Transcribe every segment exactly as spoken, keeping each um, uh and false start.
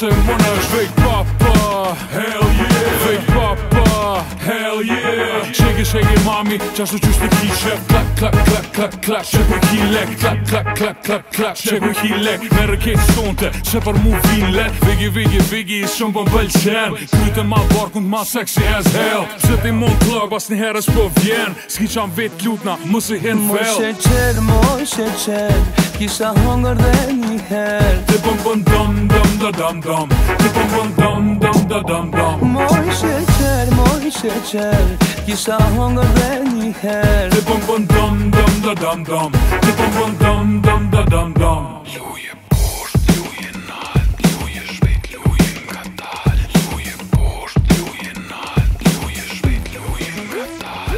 se mëna është vej papa. Hell yeah, vej papa. Hell yeah. Shake shake mami, qashtu qysh të kishe. Klak klak klak klak klak, shake ki lek. Klak klak klak klak klak, shake ki lek. Me rëket stonte, se për mu vin let. Vigi vigi vigi, shumë për m'pëlqen. Kryte ma barkun ma sexy as hell. Se ti mund plug, bas një herës po vjen. S'ki qam vet lutna, mësë hin Moj fel. sheqer, moj sheqer, kisha hongër dhe një her. Ti pëm pëm dam dam da dam dam. Ti pëm pëm dam dam da dam dam. Moj sheqer, moj sheqer, kisha hongër dhe një her. Ti pëm pëm dam dam da dam dam. Ti pëm pëm dam dam da dam dam. Luje posht, luje nalt, luje shpejt, luje nga dal. Luje posht, luje nalt, luje shpejt, luje nga dal.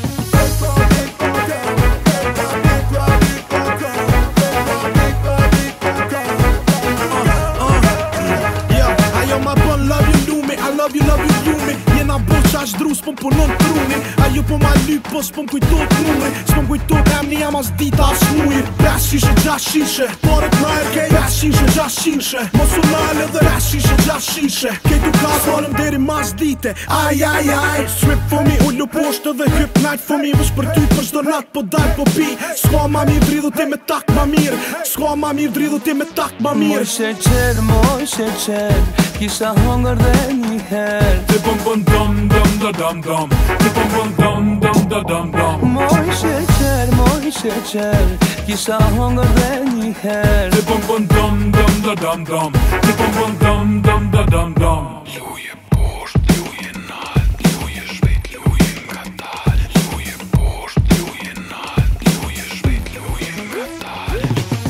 Ajo ma bon love you lumi, I love you, love you lumi. Jena bo qash dru, s'pon punon truni. Ajo po ma lyp, po s'pon kujtot numri. S'pon kujtot emni jam as dita as mujr. Pes shishe, gjash shishe, paret na e kej. Pes shishe, gjash shishe, mos u nale dhe res shishe, gjash shishe. Kejtu ka falem deri mas dite. Aj, aj, aj, strip for me, ullu poshtë dhe hyp night for me. Vësh për ty për shdo nat po dal po pi. S'ka ma mirë dridhu ti me tak ma mirë. S'ka ma mirë dridhu ti me tak ma Moj mirë. sheqer, moj sheqer, kisha hongër dhe një her. Ti pëm pëm dam dam da dam dam. Ti pëm pëm dam dam da dam dam. Moj sheqer, moj sheqer, kisha hongër dhe një her. Ti pëm pëm dam dam da dam dam. Ti pëm pëm dam dam da dam dam. Luje posht, luje nalt, luje shpejt, luje nga dal. Luje posht, luje nalt, luje shpejt, luje nga dal.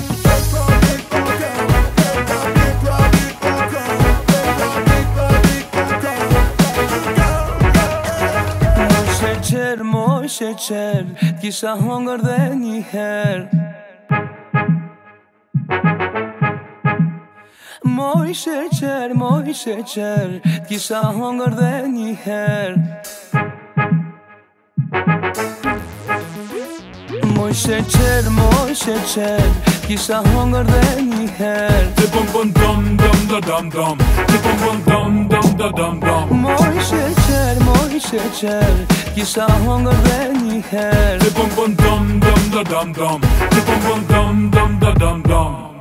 Moj sheqer, moj sheqer, kisha hongër dhe një her. Moj sheqer, moj sheqer, kisha hongër dhe një her. Moj sheqer, moj sheqer, kisha hongër dhe një her. Ti pëm pëm dam dam da dam dam. Ti pëm pëm dam dam da dam dam. Moj sheqer, moj sheqer, kisha hongër dhe një her. Ti pëm pëm dam dam da dam dam. Ti pëm pëm dam dam da dam dam.